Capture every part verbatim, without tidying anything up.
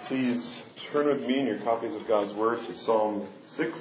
Please turn with me in your copies of God's Word to Psalm six.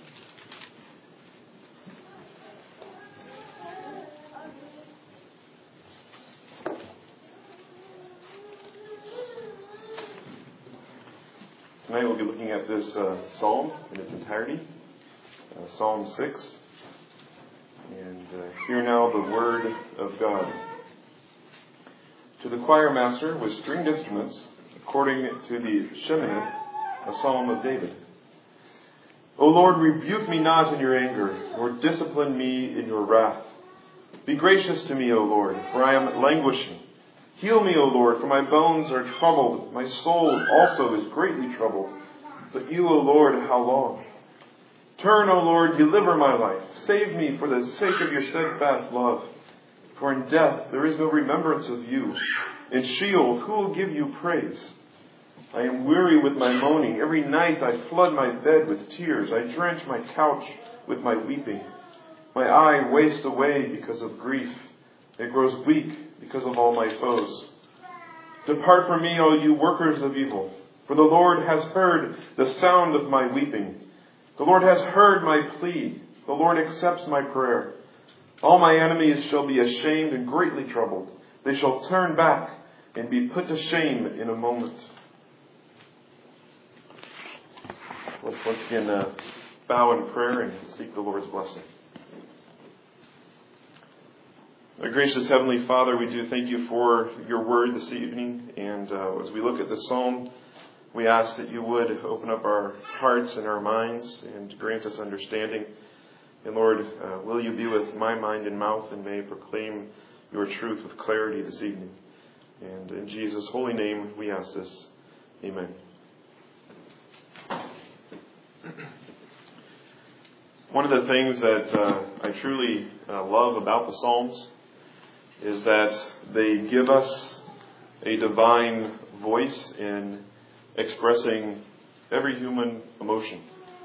Tonight we'll be looking at this uh, psalm in its entirety, uh, Psalm six. And uh, hear now the Word of God. To the choir master with stringed instruments, according to the Sheminith, a psalm of David. O Lord, rebuke me not in your anger, nor discipline me in your wrath. Be gracious to me, O Lord, for I am languishing. Heal me, O Lord, for my bones are troubled. My soul also is greatly troubled. But you, O Lord, how long? Turn, O Lord, deliver my life. Save me for the sake of your steadfast love. For in death there is no remembrance of you. In Sheol, who will give you praise? I am weary with my moaning. Every night I flood my bed with tears. I drench my couch with my weeping. My eye wastes away because of grief. It grows weak because of all my foes. Depart from me, all you workers of evil, for the Lord has heard the sound of my weeping. The Lord has heard my plea. The Lord accepts my prayer. All my enemies shall be ashamed and greatly troubled. They shall turn back and be put to shame in a moment. Let's once again uh, bow in prayer and seek the Lord's blessing. Our gracious Heavenly Father, we do thank you for your word this evening. And uh, as we look at this psalm, we ask that you would open up our hearts and our minds and grant us understanding. And Lord, uh, will you be with my mind and mouth and may proclaim your truth with clarity this evening. And in Jesus' holy name we ask this. Amen. One of the things that uh, I truly uh, love about the Psalms is that they give us a divine voice in expressing every human emotion.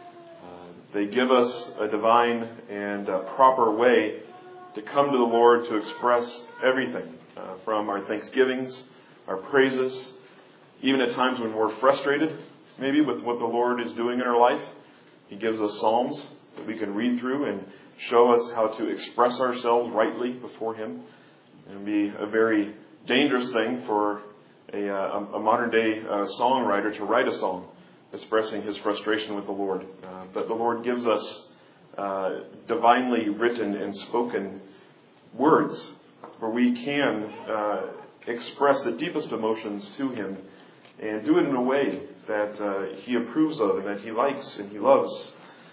They give us a divine and uh, proper way to come to the Lord to express everything, uh, from our thanksgivings, our praises, even at times when we're frustrated, maybe with what the Lord is doing in our life. He gives us psalms that we can read through and show us how to express ourselves rightly before Him. It would be a very dangerous thing for a, uh, a modern day uh, songwriter to write a song expressing his frustration with the Lord. Uh, but the Lord gives us uh, divinely written and spoken words where we can uh, express the deepest emotions to Him and do it in a way that uh, He approves of and that He likes and He loves.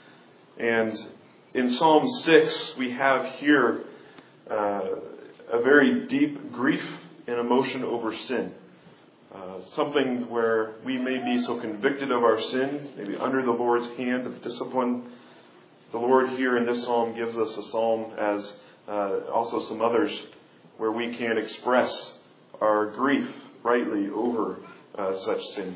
And in Psalm six, we have here uh, a very deep grief and emotion over sin. Uh, something where we may be so convicted of our sin, maybe under the Lord's hand of discipline. The Lord here in this psalm gives us a psalm, as uh, also some others, where we can express our grief rightly over uh, such sin.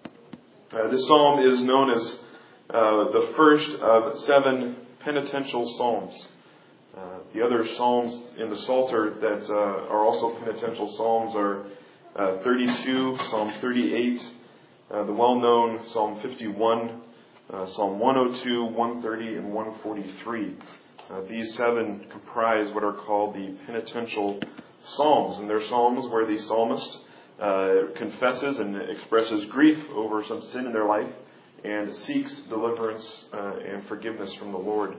Uh, this psalm is known as uh, the first of seven penitential psalms. Uh, the other psalms in the Psalter that uh, are also penitential psalms are Uh, thirty-two, Psalm thirty-eight, uh, the well-known Psalm fifty-one, uh, Psalm one oh two, one thirty, and one forty-three. Uh, these seven comprise what are called the penitential psalms, and they're psalms where the psalmist uh, confesses and expresses grief over some sin in their life and seeks deliverance uh, and forgiveness from the Lord.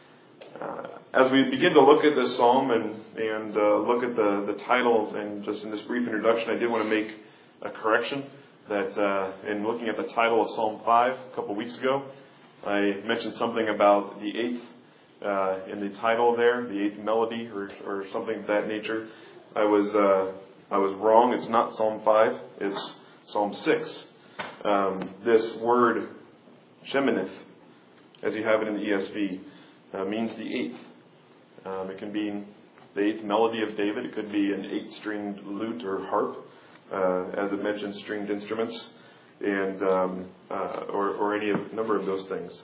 Uh, as we begin to look at this psalm and, and uh, look at the, the title, and just in this brief introduction, I did want to make a correction that uh, in looking at the title of Psalm five a couple weeks ago, I mentioned something about the eighth uh, in the title there, the eighth melody or, or something of that nature. I was uh, I was wrong. It's not Psalm five. It's Psalm six. Um, this word, Sheminith, as you have it in the E S V, Uh, means the eighth. Um, it can be the eighth melody of David. It could be an eight-stringed lute or harp, uh, as it mentions stringed instruments, and um, uh, or, or any number of those things.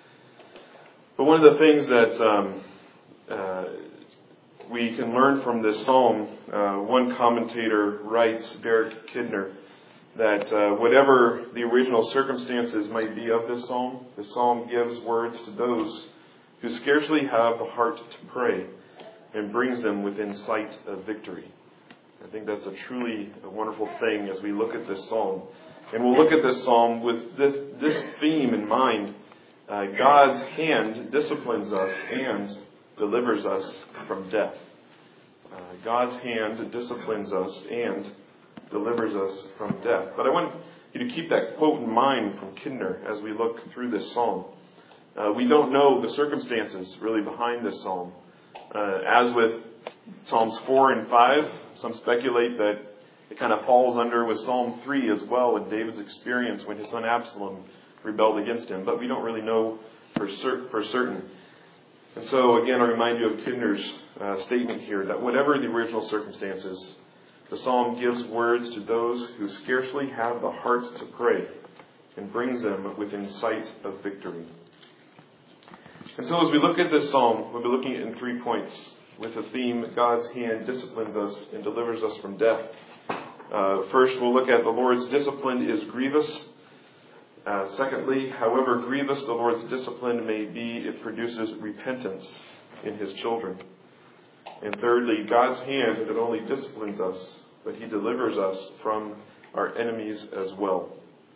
But one of the things that um, uh, we can learn from this psalm, uh, one commentator writes, Derek Kidner, that uh, whatever the original circumstances might be of this psalm, the psalm gives words to those who scarcely have the heart to pray and brings them within sight of victory. I think that's a truly a wonderful thing as we look at this psalm. And we'll look at this psalm with this, this theme in mind. Uh, God's hand disciplines us and delivers us from death. Uh, God's hand disciplines us and delivers us from death. But I want you to keep that quote in mind from Kidner as we look through this psalm. Uh, we don't know the circumstances really behind this psalm. Uh, as with Psalms four and five, some speculate that it kind of falls under with Psalm three as well, in David's experience when his son Absalom rebelled against him. But we don't really know for, cer- for certain. And so, again, I remind you of Kidner's uh, statement here that whatever the original circumstances, the psalm gives words to those who scarcely have the heart to pray and brings them within sight of victory. And so as we look at this psalm, we'll be looking at it in three points with the theme, God's hand disciplines us and delivers us from death. Uh, first, we'll look at the Lord's discipline is grievous. Uh, secondly, however grievous the Lord's discipline may be, it produces repentance in his children. And thirdly, God's hand not only disciplines us, but he delivers us from our enemies as well.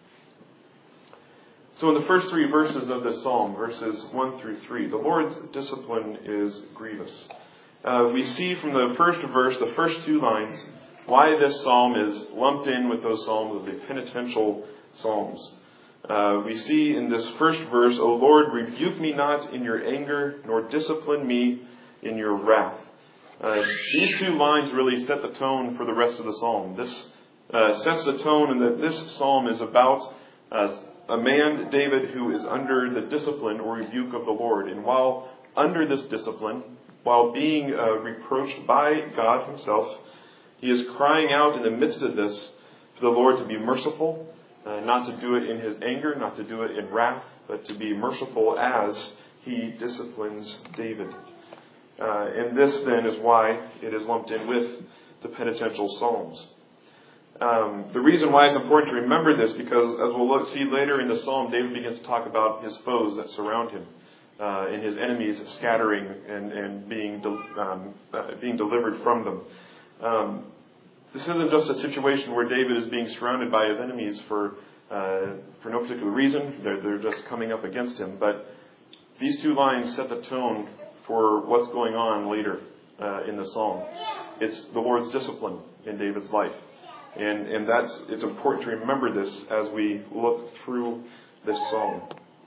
So in the first three verses of this psalm, verses one through three, the Lord's discipline is grievous. Uh, we see from the first verse, the first two lines, why this psalm is lumped in with those psalms of the penitential psalms. Uh, we see in this first verse, O Lord, rebuke me not in your anger, nor discipline me in your wrath. Uh, these two lines really set the tone for the rest of the psalm. This uh, sets the tone in that this psalm is about uh, a man, David, who is under the discipline or rebuke of the Lord. And while under this discipline, while being uh, reproached by God himself, he is crying out in the midst of this for the Lord to be merciful, uh, not to do it in his anger, not to do it in wrath, but to be merciful as he disciplines David. Uh, and this then is why it is lumped in with the penitential psalms. Um, the reason why it's important to remember this, because as we'll look, see later in the psalm, David begins to talk about his foes that surround him, uh, and his enemies scattering and, and being de- um, uh, being delivered from them. Um, this isn't just a situation where David is being surrounded by his enemies for uh, for no particular reason. They're, they're just coming up against him. But these two lines set the tone for what's going on later uh, in the psalm. It's the Lord's discipline in David's life. And and that's it's important to remember this as we look through this psalm.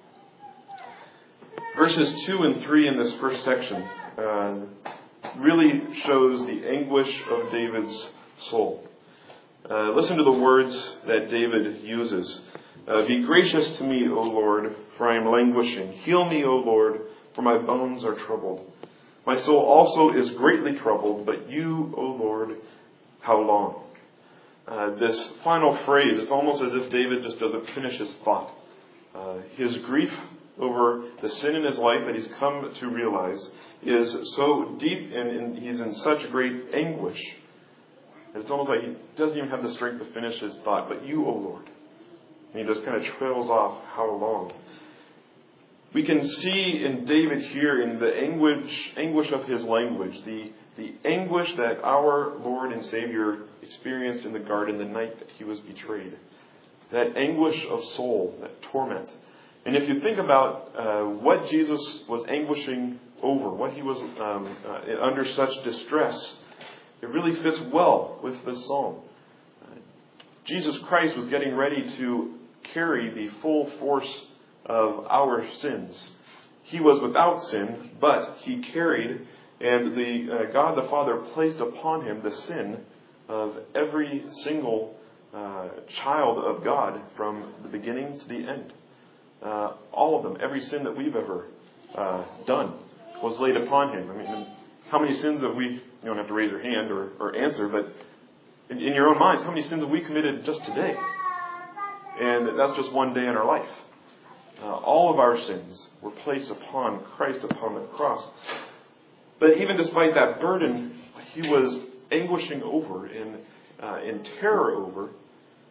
Verses two and three in this first section uh, really shows the anguish of David's soul. Uh, listen to the words that David uses. Uh, Be gracious to me, O Lord, for I am languishing. Heal me, O Lord, for my bones are troubled. My soul also is greatly troubled, but you, O Lord, how long? Uh, this final phrase, it's almost as if David just doesn't finish his thought. Uh, his grief over the sin in his life that he's come to realize is so deep, and, and he's in such great anguish that it's almost like he doesn't even have the strength to finish his thought. But you, O Lord. And he just kind of trails off, how long? We can see in David here in the anguish, anguish of his language, the, the anguish that our Lord and Savior experienced in the garden the night that he was betrayed. That anguish of soul, that torment. And if you think about uh, what Jesus was anguishing over, what he was um, uh, under such distress, it really fits well with this psalm. Uh, Jesus Christ was getting ready to carry the full force of our sins. He was without sin, but he carried, and the uh, God the Father placed upon him the sin of every single uh, child of God from the beginning to the end. Uh, all of them, every sin that we've ever uh, done was laid upon him. I mean, how many sins have we, you don't have to raise your hand or, or answer, but in, in your own minds, how many sins have we committed just today? And that's just one day in our life. Uh, all of our sins were placed upon Christ upon the cross. But even despite that burden, he was anguishing over and uh, in terror over.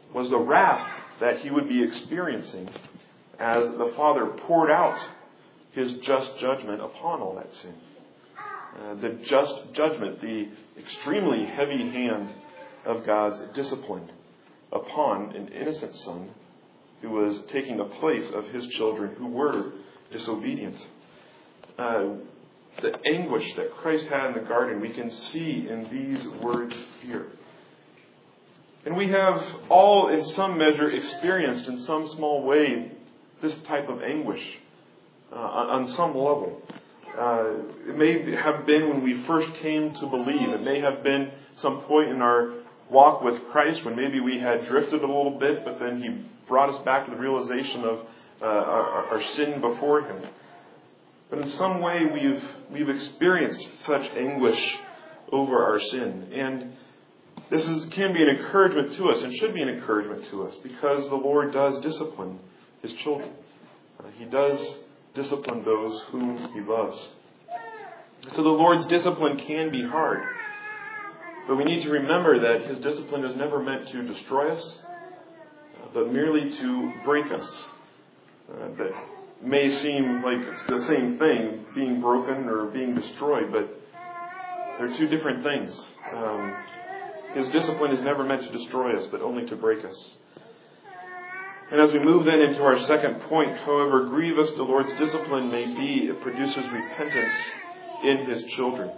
was the wrath that he would be experiencing as the Father poured out his just judgment upon all that sin. Uh, the just judgment, the extremely heavy hand of God's discipline upon an innocent son who was taking the place of his children who were disobedient. Uh, the anguish that Christ had in the garden, we can see in these words here. And we have all, in some measure, experienced in some small way this type of anguish uh, on some level. Uh, it may have been when we first came to believe. It may have been some point in our walk with Christ when maybe we had drifted a little bit, but then He brought us back to the realization of uh, our, our sin before Him. But in some way we've we've experienced such anguish over our sin. And this is, can be an encouragement to us and should be an encouragement to us because the Lord does discipline His children. Uh, he does discipline those whom He loves. So the Lord's discipline can be hard. But we need to remember that His discipline is never meant to destroy us, uh, but merely to break us. Uh, that may seem like it's the same thing, being broken or being destroyed, but they're two different things. Um, His discipline is never meant to destroy us, but only to break us. And as we move then into our second point, however grievous the Lord's discipline may be, it produces repentance in His children.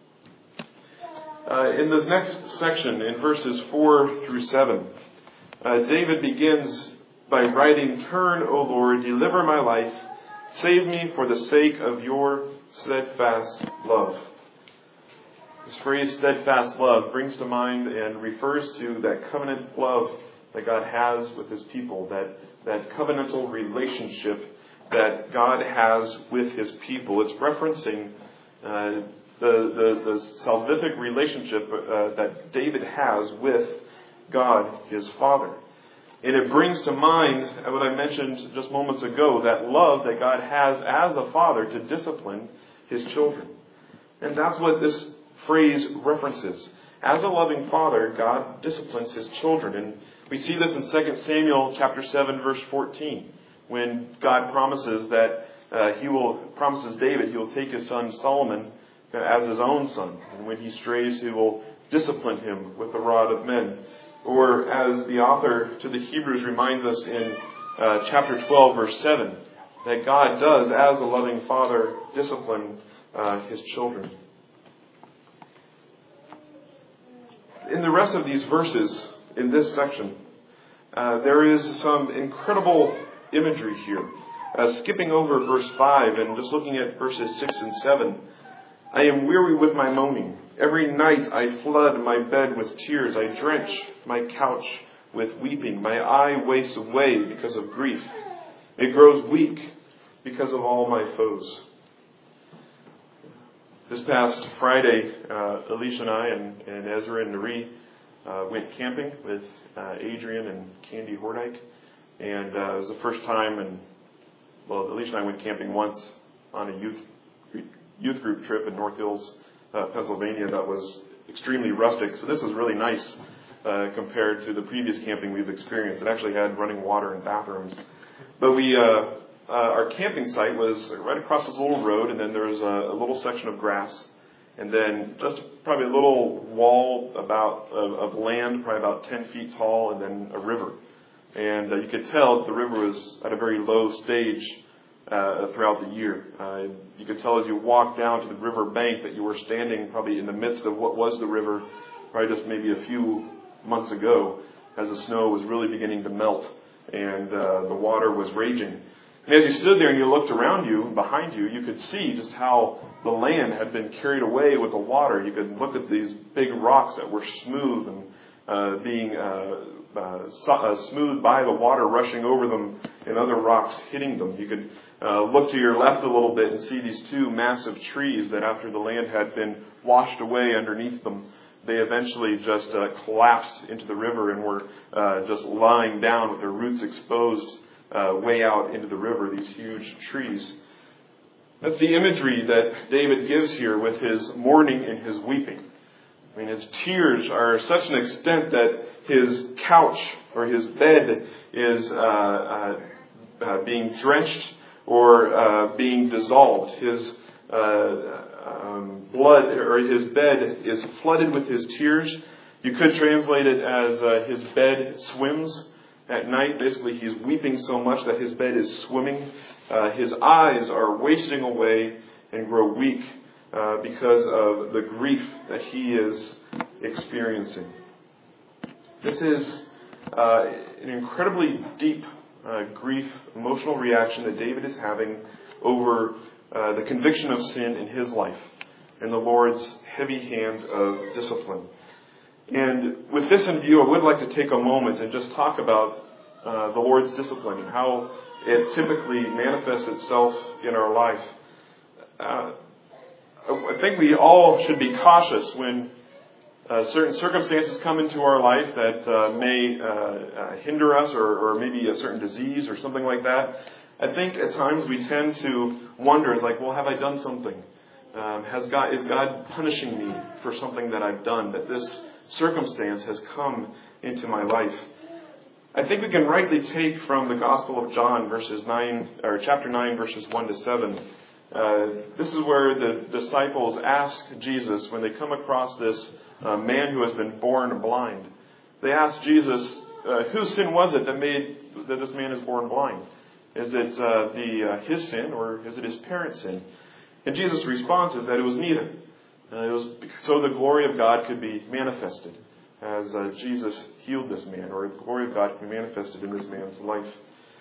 Uh, in this next section, in verses four through seven, uh, David begins by writing, "Turn, O Lord, deliver my life, save me for the sake of your steadfast love." This phrase, steadfast love, brings to mind and refers to that covenant love that God has with His people, that, that covenantal relationship that God has with His people. It's referencing uh, the, the, the salvific relationship uh, that David has with God, His Father. And it brings to mind what I mentioned just moments ago, that love that God has as a father to discipline His children. And that's what this phrase references. As a loving father, God disciplines His children. And we see this in Second Samuel chapter seven, verse fourteen, when God promises that uh, He will, promises David, He will take his son Solomon as His own son. And when he strays, He will discipline him with the rod of men. Or as the author to the Hebrews reminds us in uh, chapter twelve, verse seven, that God does, as a loving father, discipline uh, His children. In the rest of these verses, in this section, uh, there is some incredible imagery here. Uh, skipping over verse five and just looking at verses six and seven, "I am weary with my moaning. Every night I flood my bed with tears. I drench my couch with weeping. My eye wastes away because of grief. It grows weak because of all my foes." This past Friday, uh, Alicia and I and, and Ezra and Nari uh, went camping with uh, Adrian and Candy Hordike. And uh, it was the first time, and well, Alicia and I went camping once on a youth youth group trip in North Hills, uh, Pennsylvania, that was extremely rustic. So this was really nice uh, compared to the previous camping we've experienced. It actually had running water and bathrooms. But we... Uh, Uh, our camping site was right across this little road, and then there was a, a little section of grass, and then just probably a little wall about of, of land, probably about ten feet tall, and then a river. And uh, you could tell the river was at a very low stage uh, throughout the year. Uh, you could tell as you walked down to the river bank that you were standing probably in the midst of what was the river, probably just maybe a few months ago, as the snow was really beginning to melt, and uh, the water was raging. And as you stood there and you looked around you, behind you, you could see just how the land had been carried away with the water. You could look at these big rocks that were smooth and uh, being uh, uh, so, uh, smoothed by the water rushing over them, and other rocks hitting them. You could uh, look to your left a little bit and see these two massive trees that after the land had been washed away underneath them, they eventually just uh, collapsed into the river and were uh, just lying down with their roots exposed Uh, way out into the river, these huge trees. That's the imagery that David gives here with his mourning and his weeping. I mean, his tears are such an extent that his couch or his bed is uh, uh, uh, being drenched or uh, being dissolved. His uh, um, blood or his bed is flooded with his tears. You could translate it as uh, his bed swims at night. Basically, he's weeping so much that his bed is swimming. Uh, his eyes are wasting away and grow weak uh, because of the grief that he is experiencing. This is uh, an incredibly deep uh, grief, emotional reaction that David is having over uh, the conviction of sin in his life and the Lord's heavy hand of discipline. And with this in view, I would like to take a moment and just talk about uh, the Lord's discipline and how it typically manifests itself in our life. Uh, I think we all should be cautious when uh, certain circumstances come into our life that uh, may uh, uh, hinder us, or, or maybe a certain disease or something like that. I think at times we tend to wonder, like, well, have I done something? Um, has God is God punishing me for something that I've done? That this circumstance has come into my life. I think we can rightly take from the Gospel of John, verses nine or chapter nine, verses one to seven. Uh, this is where the disciples ask Jesus when they come across this uh, man who has been born blind. They ask Jesus, uh, "Whose sin was it that made that this man is born blind? Is it uh, the uh, his sin, or is it his parents' sin?" And Jesus' response is that it was neither. Uh, it was so the glory of God could be manifested as uh, Jesus healed this man, or the glory of God could be manifested in this man's life.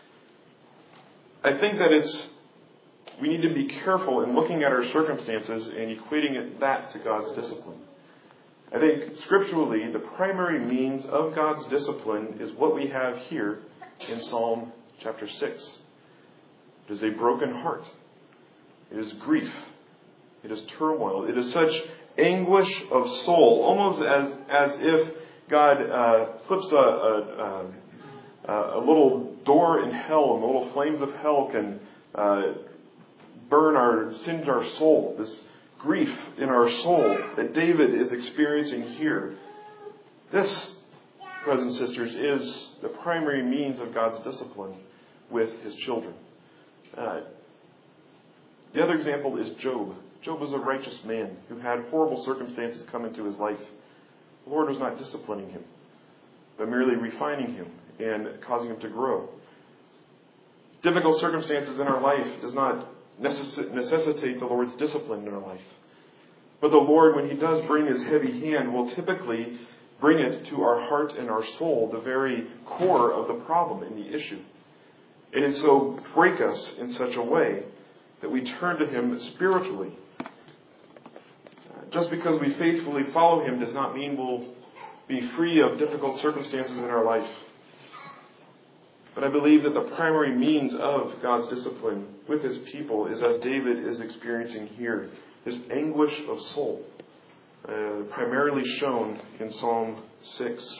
I think that it's we need to be careful in looking at our circumstances and equating it that to God's discipline. I think scripturally, the primary means of God's discipline is what we have here in Psalm chapter six. It is a broken heart. It is grief. It is turmoil. It is such anguish of soul, almost as as if God uh, flips a, a, a, a little door in hell, and the little flames of hell can uh, burn our, singe our soul. This grief in our soul that David is experiencing here. This, brothers and sisters, is the primary means of God's discipline with His children. Uh, the other example is Job. Job was a righteous man who had horrible circumstances come into his life. The Lord was not disciplining him, but merely refining him and causing him to grow. Difficult circumstances in our life does not necess- necessitate the Lord's discipline in our life. But the Lord, when He does bring His heavy hand, will typically bring it to our heart and our soul, the very core of the problem and the issue. And it so break us in such a way that we turn to Him spiritually. Just because we faithfully follow Him does not mean we'll be free of difficult circumstances in our life. But I believe that the primary means of God's discipline with His people is as David is experiencing here, this anguish of soul, uh, primarily shown in Psalm six.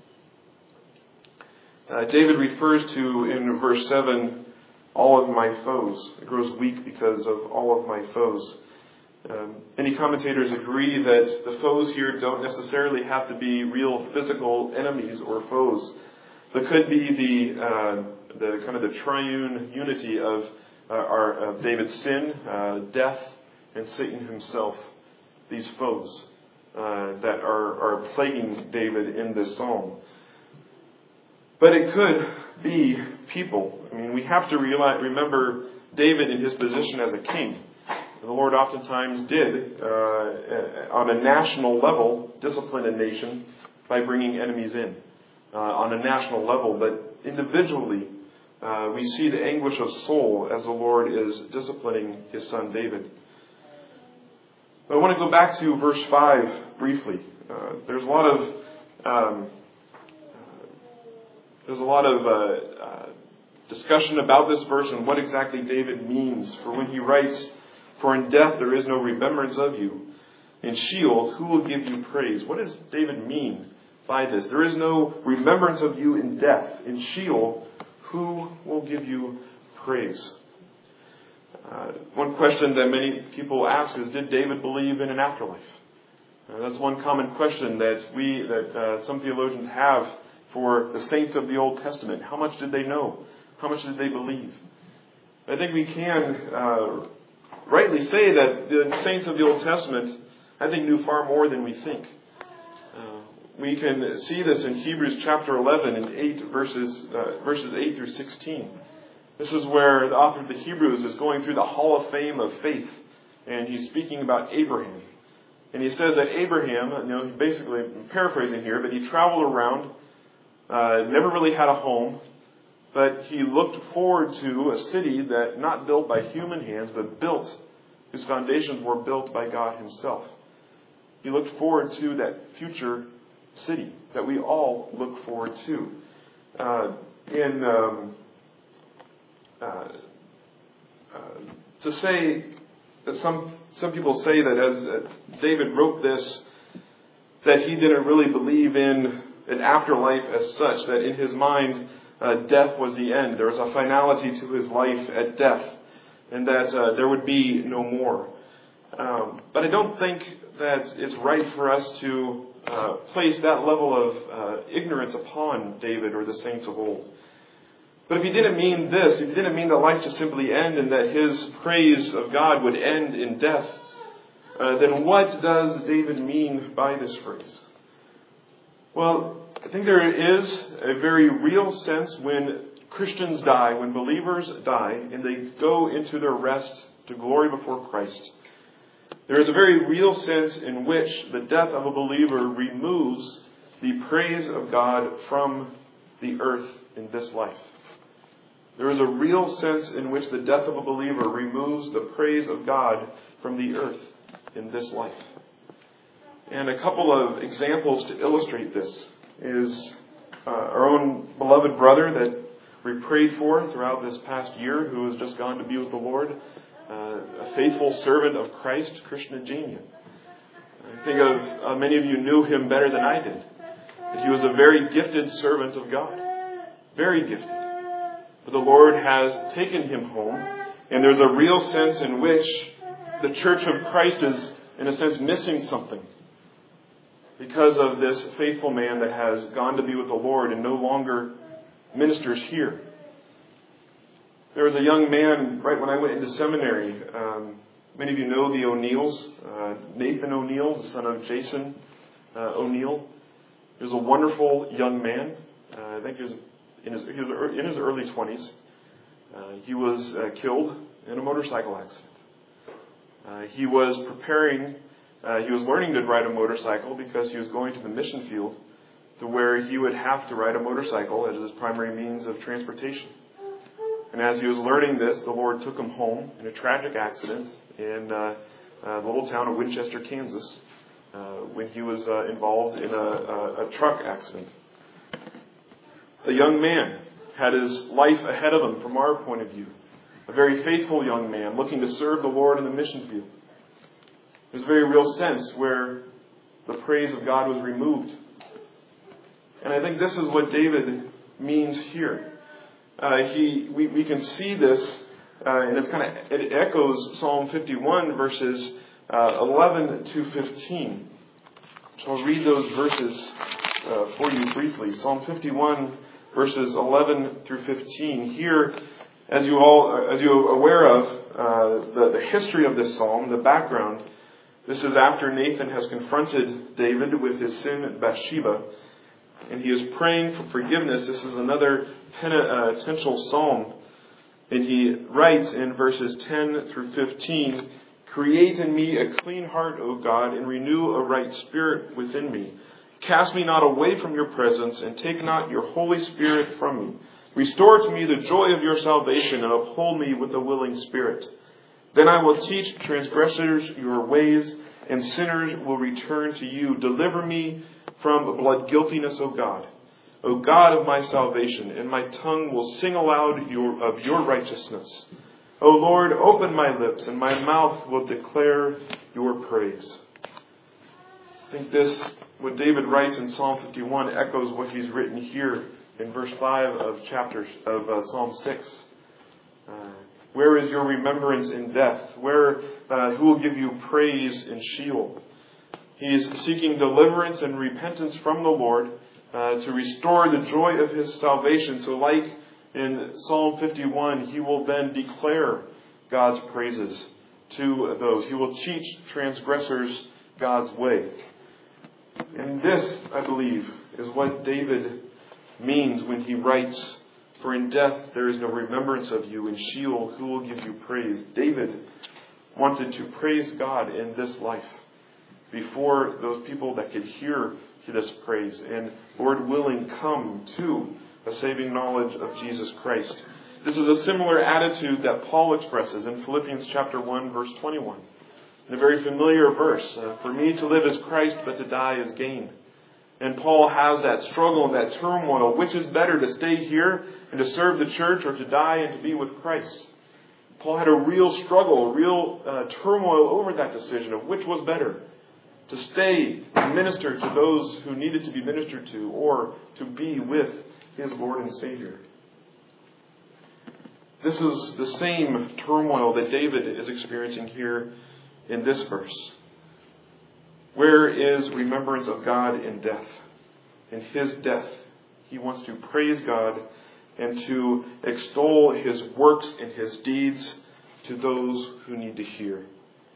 Uh, David refers to, in verse seven, all of my foes. It grows weak because of all of my foes. Um, many commentators agree that the foes here don't necessarily have to be real physical enemies or foes. There could be the uh, the kind of the triune unity of uh, our of David's sin, uh, death, and Satan himself. These foes uh, that are are plaguing David in this psalm. But it could be people. I mean, we have to realize, remember David in his position as a king. The Lord oftentimes did, uh, on a national level, discipline a nation by bringing enemies in uh, on a national level. But individually, uh, we see the anguish of soul as the Lord is disciplining His son David. But I want to go back to verse five briefly. Uh, there's a lot of um, uh, there's a lot of uh, uh, discussion about this verse and what exactly David means. For when he writes, "For in death there is no remembrance of you. In Sheol, who will give you praise?" What does David mean by this? There is no remembrance of you in death. In Sheol, who will give you praise? Uh, one question that many people ask is, did David believe in an afterlife? Uh, that's one common question that we, that uh, some theologians have for the saints of the Old Testament. How much did they know? How much did they believe? I think we can uh, rightly say that the saints of the Old Testament, I think, knew far more than we think. Uh, we can see this in Hebrews chapter eleven and eight verses uh, verses eight through sixteen. This is where the author of the Hebrews is going through the Hall of Fame of faith, and he's speaking about Abraham. And he says that Abraham, you know, basically, I'm paraphrasing here, but he traveled around, uh, never really had a home, but he looked forward to a city that not built by human hands, but built, whose foundations were built by God Himself. He looked forward to that future city that we all look forward to. Uh, in um, uh, uh, to say that some some people say that as uh, David wrote this, that he didn't really believe in an afterlife as such, that in his mind uh, death was the end. There was a finality to his life at death, and that uh, there would be no more. Um, but I don't think that it's right for us to uh, place that level of uh, ignorance upon David or the saints of old. But if he didn't mean this, if he didn't mean that life just simply end and that his praise of God would end in death, uh, then what does David mean by this phrase? Well, I think there is a very real sense when Christians die, when believers die, and they go into their rest to glory before Christ. There is a very real sense in which the death of a believer removes the praise of God from the earth in this life. There is a real sense in which the death of a believer removes the praise of God from the earth in this life. And a couple of examples to illustrate this is uh, our own beloved brother that we prayed for throughout this past year, who has just gone to be with the Lord, uh, a faithful servant of Christ, Krishna Jania. I think of uh, many of you knew him better than I did. That he was a very gifted servant of God. Very gifted. But the Lord has taken him home, and there's a real sense in which the Church of Christ is, in a sense, missing something because of this faithful man that has gone to be with the Lord and no longer ministers here. There was a young man right when I went into seminary. Um, many of you know the O'Neills. Uh, Nathan O'Neill, the son of Jason uh, O'Neill. He was a wonderful young man. Uh, I think he was in his, he was in his early twenties. Uh, he was uh, killed in a motorcycle accident. Uh, he was preparing, uh, he was learning to ride a motorcycle because he was going to the mission field to where he would have to ride a motorcycle as his primary means of transportation. And as he was learning this, the Lord took him home in a tragic accident in uh, uh, the little town of Winchester, Kansas, uh, when he was uh, involved in a, a, a truck accident. A young man had his life ahead of him from our point of view. A very faithful young man looking to serve the Lord in the mission field. There's a very real sense where the praise of God was removed. And I think this is what David means here. Uh, he, we, we can see this, uh, and it's kind of it echoes Psalm fifty-one, verses uh, eleven to fifteen. So I'll read those verses uh, for you briefly. Psalm fifty-one, verses eleven through fifteen. Here, as you all, as you're aware of, uh, the, the history of this psalm, the background. This is after Nathan has confronted David with his sin at Bathsheba. And he is praying for forgiveness. This is another penitential psalm. And he writes in verses ten through fifteen, "Create in me a clean heart, O God, and renew a right spirit within me. Cast me not away from your presence, and take not your Holy Spirit from me. Restore to me the joy of your salvation, and uphold me with a willing spirit. Then I will teach transgressors your ways, and sinners will return to you. Deliver me from blood guiltiness, O God, O God of my salvation, and my tongue will sing aloud your, of your righteousness. O Lord, open my lips, and my mouth will declare your praise." I think this, what David writes in Psalm fifty-one, echoes what he's written here in verse five of chapter of uh, Psalm six. Uh, Where is your remembrance in death? Where, uh, who will give you praise in Sheol? He is seeking deliverance and repentance from the Lord uh, to restore the joy of his salvation. So like in Psalm fifty-one, he will then declare God's praises to those. He will teach transgressors God's way. And this, I believe, is what David means when he writes, "For in death there is no remembrance of you. In Sheol, who will give you praise?" David wanted to praise God in this life before those people that could hear this praise and, Lord willing, come to a saving knowledge of Jesus Christ. This is a similar attitude that Paul expresses in Philippians chapter one, verse twenty-one. In a very familiar verse, uh, "For me to live is Christ, but to die is gain." And Paul has that struggle and that turmoil. Which is better, to stay here and to serve the church, or to die and to be with Christ? Paul had a real struggle, a real uh, turmoil over that decision of which was better. To stay and minister to those who needed to be ministered to, or to be with his Lord and Savior. This is the same turmoil that David is experiencing here in this verse. Where is remembrance of God in death? In his death, he wants to praise God and to extol his works and his deeds to those who need to hear.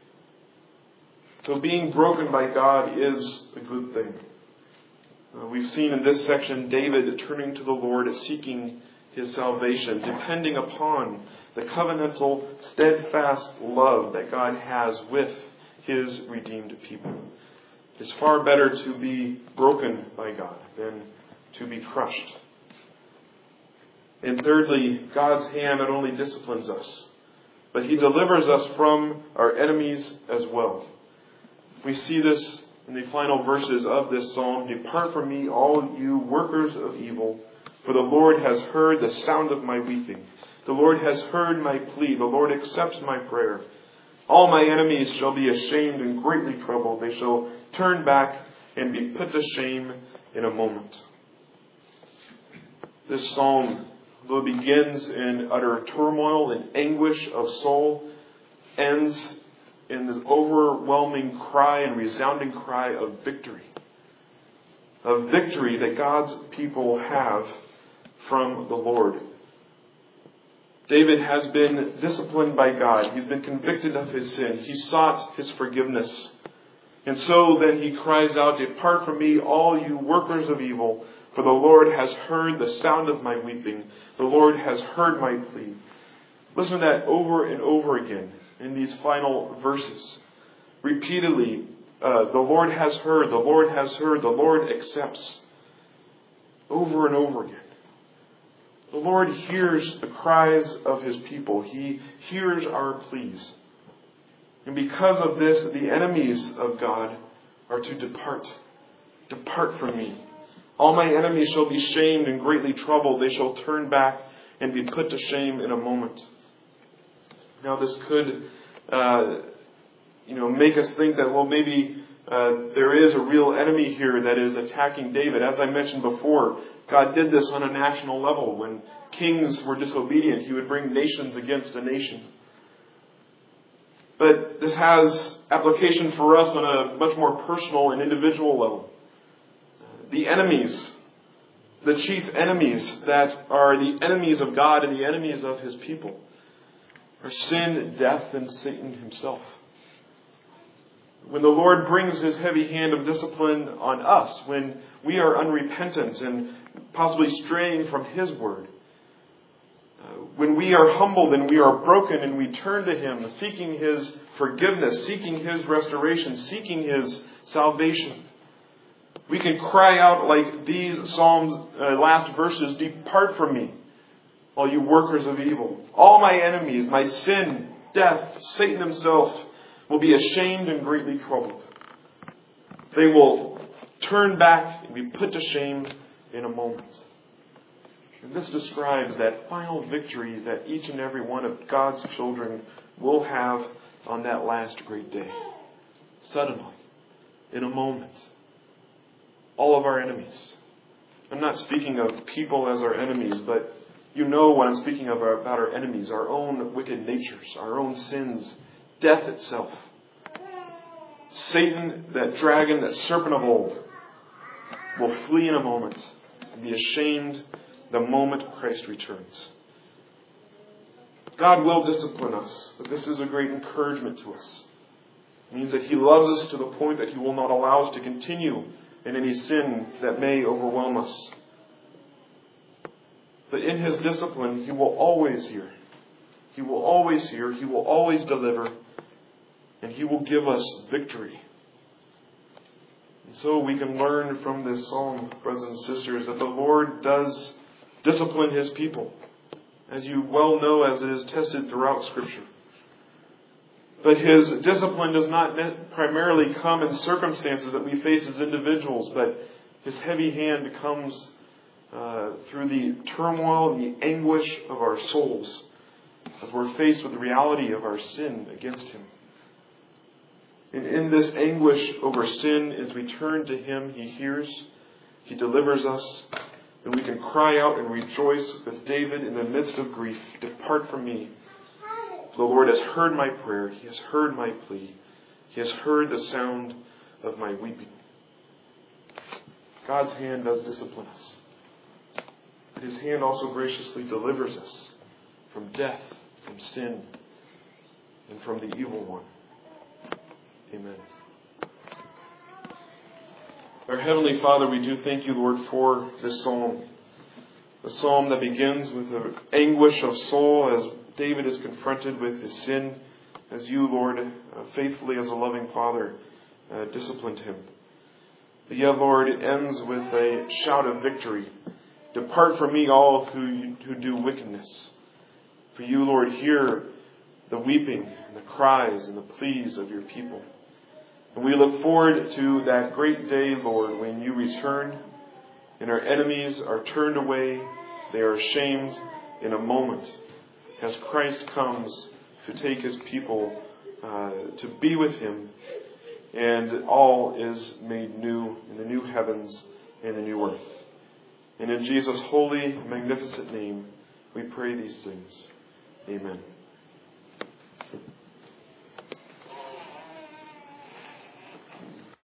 So being broken by God is a good thing. Uh, we've seen in this section David turning to the Lord, seeking his salvation, depending upon the covenantal, steadfast love that God has with his redeemed people. It's far better to be broken by God than to be crushed. And thirdly, God's hand not only disciplines us, but he delivers us from our enemies as well. We see this in the final verses of this psalm. "Depart from me, all you workers of evil, for the Lord has heard the sound of my weeping. The Lord has heard my plea. The Lord accepts my prayer. All my enemies shall be ashamed and greatly troubled. They shall turn back and be put to shame in a moment." This psalm, though it begins in utter turmoil and anguish of soul, ends in this overwhelming cry and resounding cry of victory. Of victory that God's people have from the Lord. David has been disciplined by God. He's been convicted of his sin. He sought his forgiveness. And so then he cries out, "Depart from me, all you workers of evil, for the Lord has heard the sound of my weeping. The Lord has heard my plea." Listen to that over and over again in these final verses. Repeatedly, uh, the Lord has heard, the Lord has heard, the Lord accepts. Over and over again. The Lord hears the cries of his people. He hears our pleas. And because of this, the enemies of God are to depart. "Depart from me. All my enemies shall be shamed and greatly troubled. They shall turn back and be put to shame in a moment." Now this could, uh, you know, make us think that, well, maybe uh, there is a real enemy here that is attacking David. As I mentioned before, God did this on a national level. When kings were disobedient, he would bring nations against a nation. But this has application for us on a much more personal and individual level. The enemies, the chief enemies that are the enemies of God and the enemies of his people, are sin, death, and Satan himself. When the Lord brings his heavy hand of discipline on us, when we are unrepentant and possibly straying from his word, uh, when we are humbled and we are broken and we turn to him, seeking his forgiveness, seeking his restoration, seeking his salvation, we can cry out like these Psalms' uh, last verses, "Depart from me, all you workers of evil. All my enemies, my sin, death, Satan himself, will be ashamed and greatly troubled. They will turn back and be put to shame in a moment." And this describes that final victory that each and every one of God's children will have on that last great day. Suddenly, in a moment, all of our enemies. I'm not speaking of people as our enemies, but you know what I'm speaking of about our enemies, our own wicked natures, our own sins, death itself. Satan, that dragon, that serpent of old, will flee in a moment and be ashamed the moment Christ returns. God will discipline us, but this is a great encouragement to us. It means that He loves us to the point that He will not allow us to continue in any sin that may overwhelm us. But in His discipline, He will always hear. He will always hear. He will always deliver. And He will give us victory. And so we can learn from this psalm, brothers and sisters, that the Lord does discipline His people, as you well know, as it is tested throughout Scripture. But His discipline does not primarily come in circumstances that we face as individuals, but His heavy hand comes uh, through the turmoil and the anguish of our souls as we're faced with the reality of our sin against Him. And in this anguish over sin, as we turn to Him, He hears, He delivers us, and we can cry out and rejoice with David in the midst of grief. Depart from me. The Lord has heard my prayer. He has heard my plea. He has heard the sound of my weeping. God's hand does discipline us. But His hand also graciously delivers us from death, from sin, and from the evil one. Amen. Our Heavenly Father, we do thank You, Lord, for this psalm. The psalm that begins with the anguish of soul as David is confronted with his sin, as You, Lord, uh, faithfully as a loving Father, uh, disciplined him. But yet, Lord, it ends with a shout of victory. Depart from me, all who, who do wickedness. For You, Lord, hear the weeping and the cries and the pleas of Your people. And we look forward to that great day, Lord, when You return and our enemies are turned away, they are ashamed in a moment, as Christ comes to take His people uh, to be with Him, and all is made new in the new heavens and the new earth. And in Jesus' holy, magnificent name, we pray these things. Amen.